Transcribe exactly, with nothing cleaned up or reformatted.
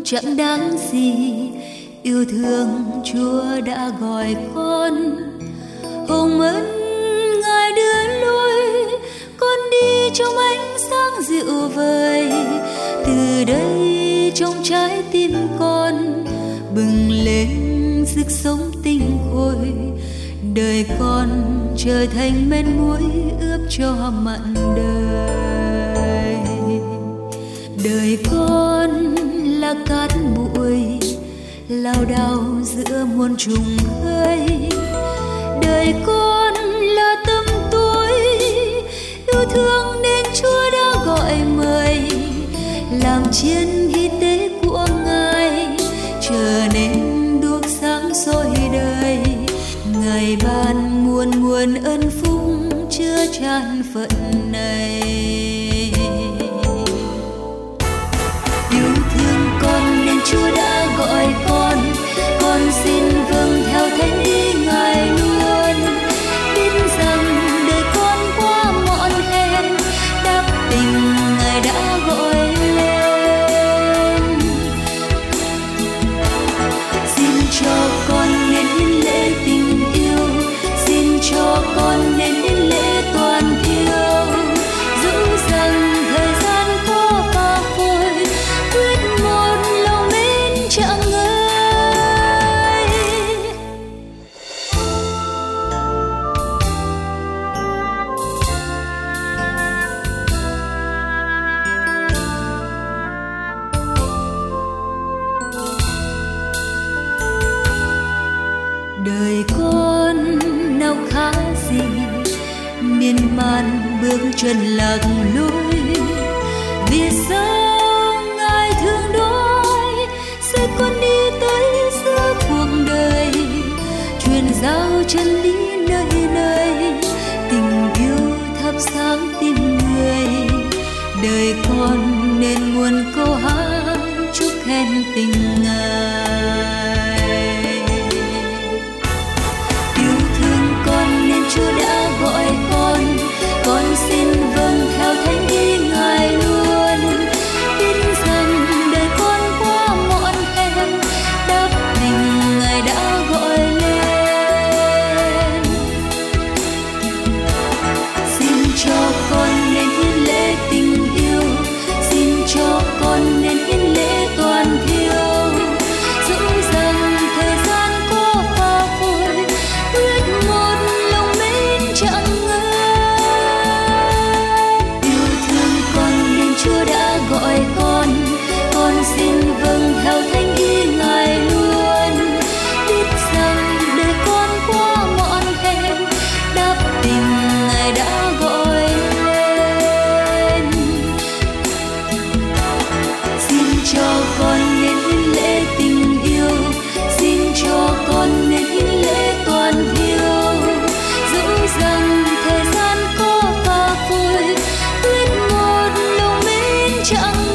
chẳng đáng gì. Yêu thương Chúa đã gọi con, hồng ân Ngài đưa lối con đi trong ánh sáng dịu vời. Từ đây trong trái tim con bừng lên sức sống tinh khôi, đời con trở thành men muối ướp cho mặn đời. Đời con là cát bụi lao đao giữa muôn trùng khơi, đời con là tâm tối yêu thương nên Chúa đã gọi mời, làm chiên hy tế của Ngài trở nên đuốc sáng soi đời. Ngài ban muôn muôn ân phúc chứa chan phận này. Yêu thương con nên Chúa đã gọi con, con xin vâng theo thánh ý Ngài luôn. Biết rằng đời con qua mọn hèn, đáp tình Ngài đã gọi lên. Xin cho con nên hiến lễ tình yêu, xin cho con nên hiến lễ toàn thiêu. Dẫu rằng thời gian có pha phôi, quyết một lòng mến chẳng ngơi. Đời con nào khá gì, miên man bước chân lạc lối. Vì sao Ngài thương đói sẽ con đi tới giữa cuộc đời, truyền giao chân lý nơi nơi, tình yêu thắp sáng tim người. Đời con nên muôn câu hát chúc khen tình Ngài. Yêu thương con nên Chúa đã gọi con, con xin vâng theo thánh ý Ngài luôn. Biết rằng đời con qua mọn hèn, đáp tình Ngài đã gọi lên. Xin cho con nên hiến lễ tình yêu, xin cho con nên hiến lễ toàn thiêu. Dẫu rằng thời gian có pha phôi, quyết một lòng mến chẳng ngơi. Yêu thương con nên Chúa đã gọi con, con xin vâng theo thánh ý Ngài luôn. Biết rằng đời con qua mọn hèn, đáp tình Ngài đã gọi lên. Xin cho con nên hiến lễ tình yêu, xin cho con nên hiến lễ toàn thiêu. Dẫu rằng thời gian có pha phôi, quyết một lòng mến chẳng